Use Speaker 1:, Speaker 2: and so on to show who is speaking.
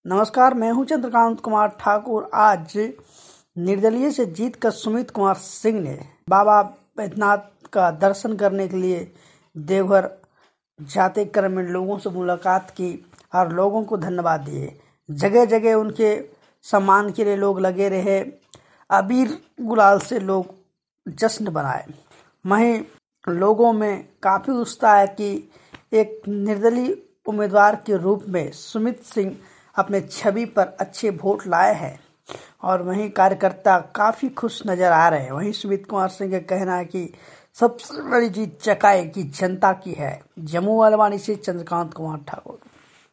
Speaker 1: नमस्कार, मैं हूं चंद्रकांत कुमार ठाकुर। आज निर्दलीय से जीतकर सुमित कुमार सिंह ने बाबा बैद्यनाथ का दर्शन करने के लिए देवघर जाते क्रम में लोगों से मुलाकात की और लोगों को धन्यवाद दिए। जगह जगह उनके सम्मान के लिए लोग लगे रहे, अबीर गुलाल से लोग जश्न बनाए। वहीं लोगों में काफी उत्साह है कि एक निर्दलीय उम्मीदवार के रूप में सुमित सिंह अपने छवि पर अच्छे वोट लाए हैं और वहीं कार्यकर्ता काफी खुश नजर आ रहे हैं। वहीं सुमित कुमार सिंह का कहना है कि सबसे बड़ी जीत चकाई की जनता की है। जम्मू वालवानी से चंद्रकांत कुमार ठाकुर।